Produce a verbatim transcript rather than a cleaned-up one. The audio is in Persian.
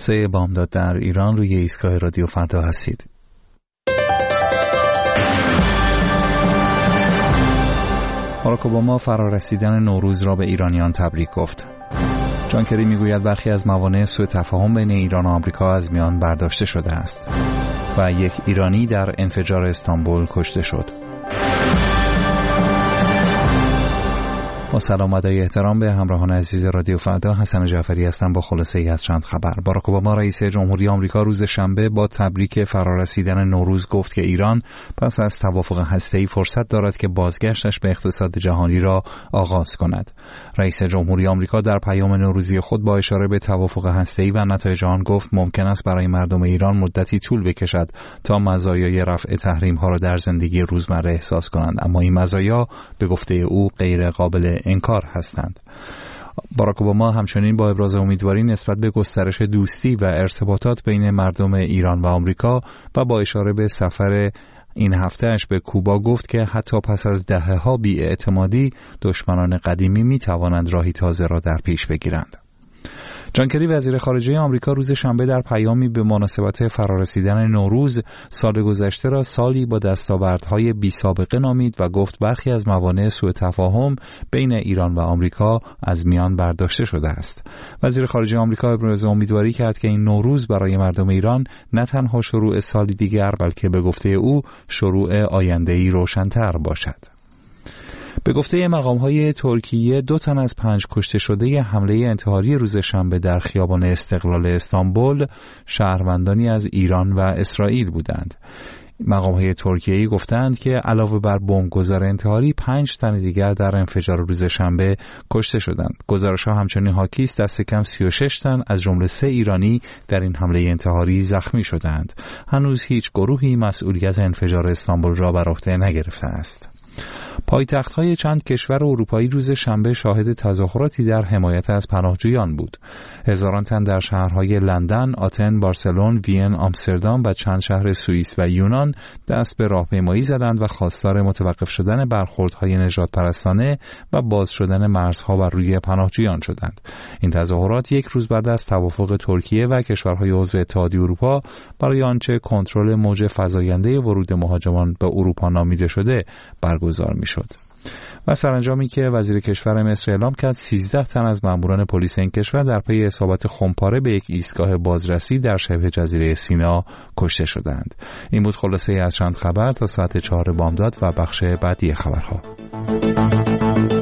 خلاصه بامداد در ایران روی ایستگاه رادیو فردا هستید. باراک اوباما فرارسیدن نوروز را به ایرانیان تبریک گفت. جان کری میگوید برخی از موانع سوء تفاهم بین ایران و آمریکا از میان برداشته شده است و یک ایرانی در انفجار استانبول کشته شد. با سلام و ادای احترام به همراهان عزیز رادیو فردا، حسن جعفری هستم با خلاصه ای از چند خبر. باراک اوباما رئیس جمهوری آمریکا روز شنبه با تبریک فرارسیدن نوروز گفت که ایران پس از توافق هسته‌ای فرصت دارد که بازگشتش به اقتصاد جهانی را آغاز کند. رئیس جمهوری آمریکا در پیام نوروزی خود با اشاره به توافق هسته‌ای و نتایج آن گفت ممکن است برای مردم ایران مدتی طول بکشد تا مزایای رفع تحریم‌ها را در زندگی روزمره احساس کنند، اما این مزایا به گفته او غیر قابل انکار هستند. باراک اوباما همچنین با ابراز امیدواری نسبت به گسترش دوستی و ارتباطات بین مردم ایران و آمریکا و با اشاره به سفر این هفتهش به کوبا گفت که حتی پس از دهه‌ها بی‌اعتمادی دشمنان قدیمی می توانند راهی تازه را در پیش بگیرند. جان کری وزیر خارجه آمریکا روز شنبه در پیامی به مناسبت فرارسیدن نوروز سال گذشته را سالی با دستاوردهای بی سابقه نامید و گفت برخی از موانع سوء تفاهم بین ایران و آمریکا از میان برداشته شده است. وزیر خارجه آمریکا ابراز امیدواری کرد که این نوروز برای مردم ایران نه تنها شروع سالی دیگر بلکه به گفته او شروع آینده‌ای روشن‌تر باشد. به گفته مقام‌های ترکیه دو تن از پنج کشته شده حمله انتحاری روز شنبه در خیابان استقلال استانبول شهروندانی از ایران و اسرائیل بودند. مقام‌های ترکیه‌ای گفتند که علاوه بر بمبگذار انتحاری پنج تن دیگر در انفجار روز شنبه کشته شدند. گزارش‌ها همچنین حاکی است دست کم سی و شش تن از جمله سه ایرانی در این حمله انتحاری زخمی شدند. هنوز هیچ گروهی مسئولیت انفجار استانبول را بر عهده نگرفته است. پایتخت‌های چند کشور اروپایی روز شنبه شاهد تظاهراتی در حمایت از پناهجویان بود. هزاران تن در شهرهای لندن، آتن، بارسلون، وین، آمستردام و چند شهر سوئیس و یونان دست به راهپیمایی زدند و خواستار متوقف شدن برخوردهای نژادپرستانه و باز شدن مرزها بر روی پناهجویان شدند. این تظاهرات یک روز بعد از توافق ترکیه و کشورهای عضو اتحادیه اروپا برای آنچه کنترل موج فزاینده ورود مهاجمان به اروپا نامیده شده برگزار می شد. و سرانجامی که وزیر کشور مصر اعلام کرد سیزده تن از ماموران پلیس این کشور در پی اصابت خمپاره به یک ایستگاه بازرسی در شبه جزیره سینا کشته شدند. این بود خلاصه از چند خبر تا ساعت چهار بامداد و بخش بعدی خبرها.